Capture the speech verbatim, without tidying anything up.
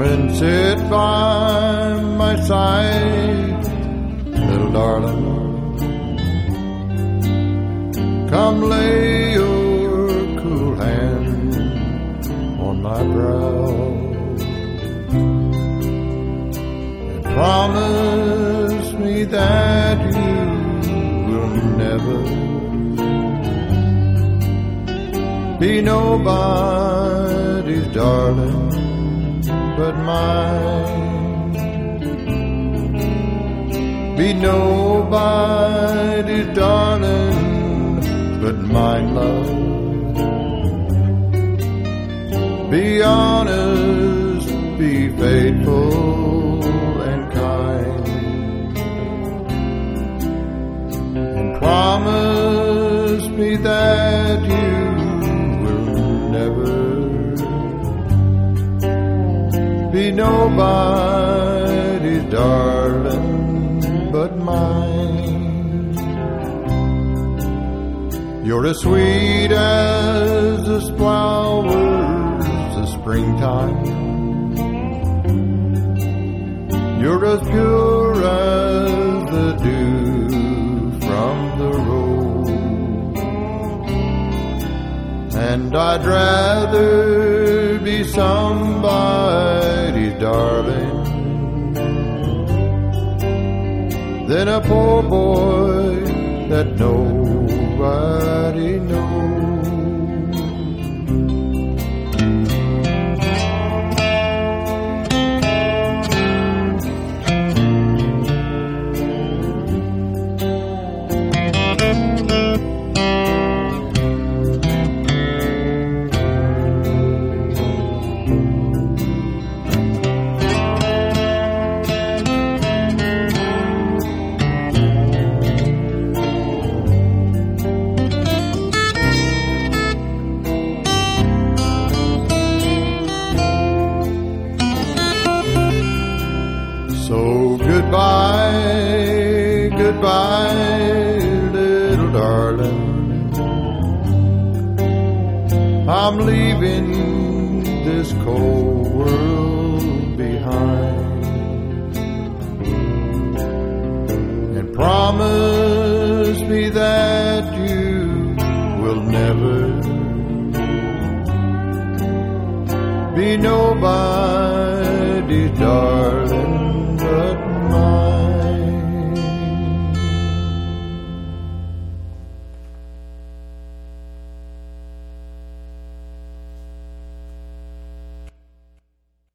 Come and sit by my side, little darling. Come lay your cool hand on my brow and promise me that you will never be nobody's darling but mine. Be nobody's darling but mine, love. Be honest, be faithful and kind, and promise me that you will never be nobody's darling but mine. You're as sweet as the flowers of springtime. You're as pure as the dew from the rose, and I'd rather be somebody's darling than a poor boy that nobody knows. So goodbye, goodbye, little darling. I'm leaving this cold world behind, and promise me that you will never be nobody's darling